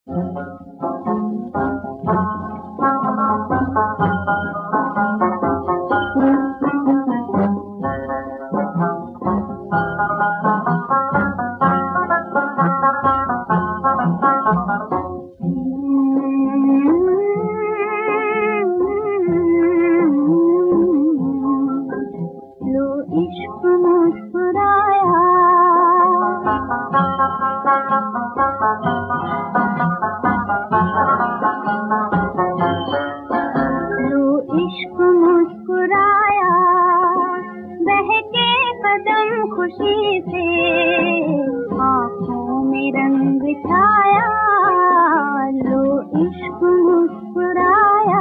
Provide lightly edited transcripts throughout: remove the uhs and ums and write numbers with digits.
इश्क मुस्कुराया, लो इश्क मुस्कुराया, बहके कदम खुशी से, आँखों में रंग छाया, लो इश्क मुस्कुराया।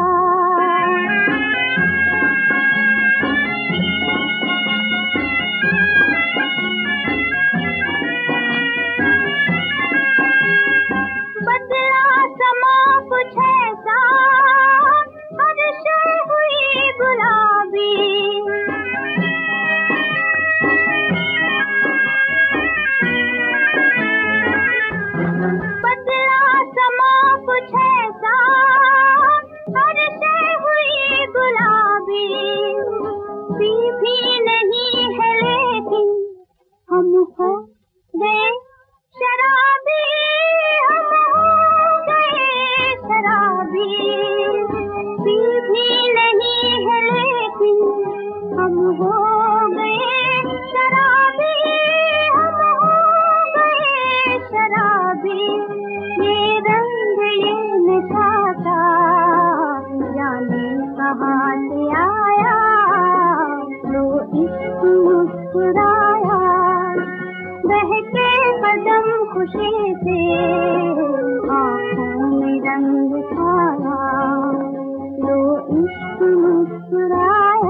हम हो गए शराबी, हम हो गए शराबी, पी भी नहीं है लेकिन हम हो गए शराबी, हम हो गए शराबी। ये रंग ये नशा था, जाने कहाँ से आया, लो इश्क मुस्कुराया, बहके कदम खुशी से, आँखों में रंग छाया, लो इश्क मुस्कुराया।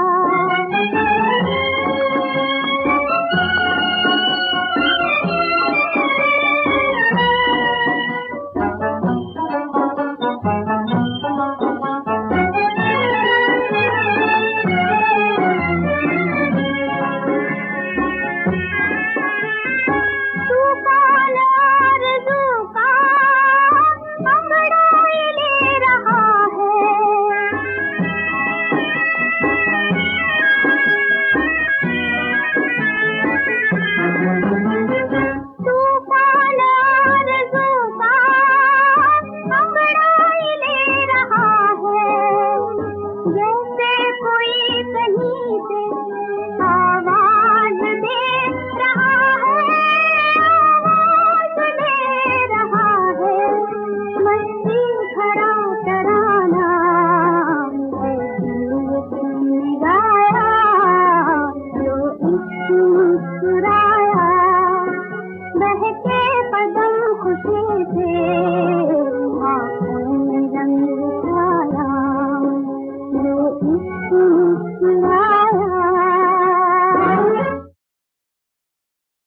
मुस्कुराया, बहके कदम खुशी से, आँखों में रंग छाया, लो इश्क